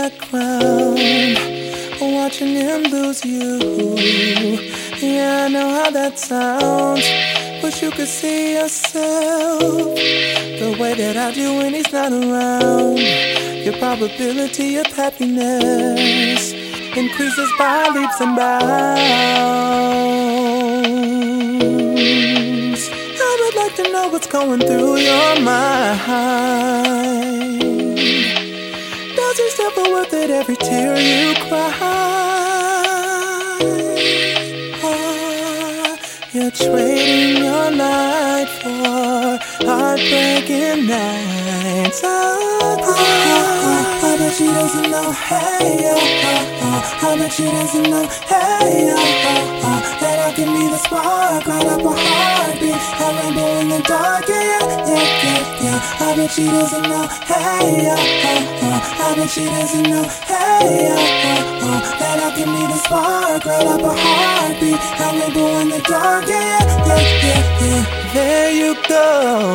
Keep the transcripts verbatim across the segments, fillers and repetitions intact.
background, watching him lose you. Yeah, I know how that sounds. Wish you could see yourself the way that I do when he's not around. Your probability of happiness increases by leaps and bounds. I would like to know what's going through your mind. Does he still feel worth it every tear you cry? You're trading your light for heartbreaking nights. Oh, oh, oh, I bet she doesn't know, hey, oh, oh, oh. I bet she doesn't know, hey, oh, oh, oh. That I can be the spark, light up a heartbeat, a rainbow in the dark, yeah, yeah, yeah, yeah. I bet she doesn't know, hey, oh, oh, oh. I bet she doesn't know, hey, oh, oh, oh. That I can be the spark, light up a heartbeat, a rainbow in the dark, yeah, yeah, yeah, yeah. There you go,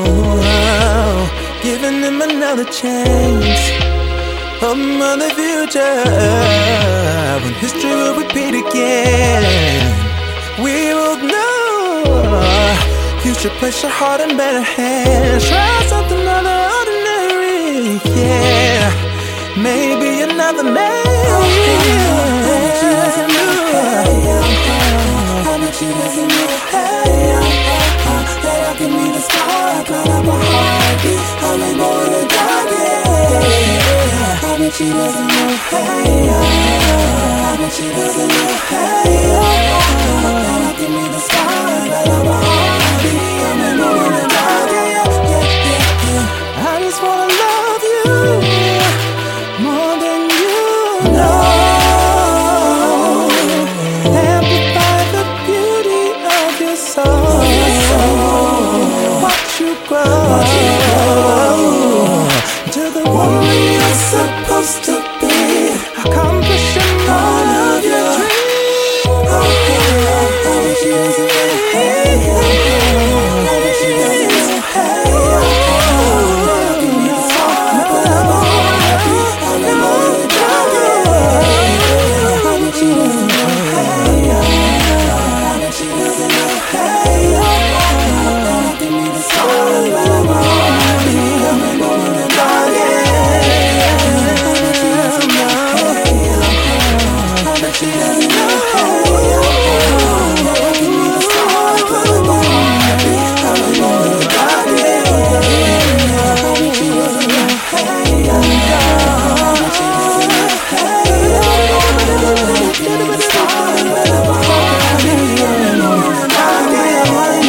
giving him another chance, hoping for the future, when history will repeat again. We will know you should place your heart in better hands. Try something other ordinary, yeah. Maybe another man. I bet she doesn't know, hey, I bet she doesn't know, hey, that I can be the spark, light up a heartbeat, a rainbow in the dark, yeah. I bet she doesn't know, hey, I bet she doesn't know, hey, that I can be the spark, light up a heartbeat, a rainbow in the dark, yeah, yeah, yeah, yeah. I just wanna love you more than you know. Amplify the beauty of your soul. Watch you grow to the woman you're supposed to be, accomplishing all of your dreams. Oh, I bet she doesn't know, hey, I bet she doesn't know, hey, that I can be the spark, light up a heartbeat, a rainbow in the dark, yeah. I bet she doesn't know, hey, I bet she doesn't know, hey, that I can be the spark, light up a heartbeat, a rainbow in the dark, yeah. I bet she doesn't know, hey, I bet she doesn't know, hey, that I can be the spark, light up a heartbeat, a rainbow in the dark, yeah. I bet she doesn't know, hey, I bet she doesn't know, hey, that I can be the spark, light up a heartbeat, a rainbow in the dark, yeah.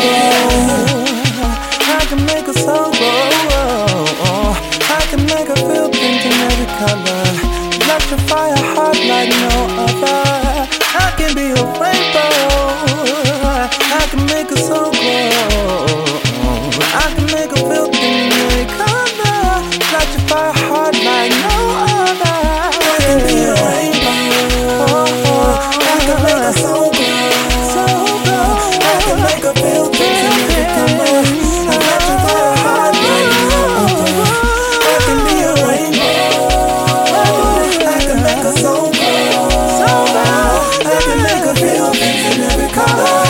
I can make a soul grow, I can make her feel things in every color, electrify a heart like no other. I can be a rainbow, I can make a soul grow, I can make her feel things in every color, electrify a heart like no other. I can be a rainbow, I can make a soul grow, I can make her feel things in every color, electrify a heart like no other. I can be a rainbow, I can make a soul grow, I can make her feel things in every color.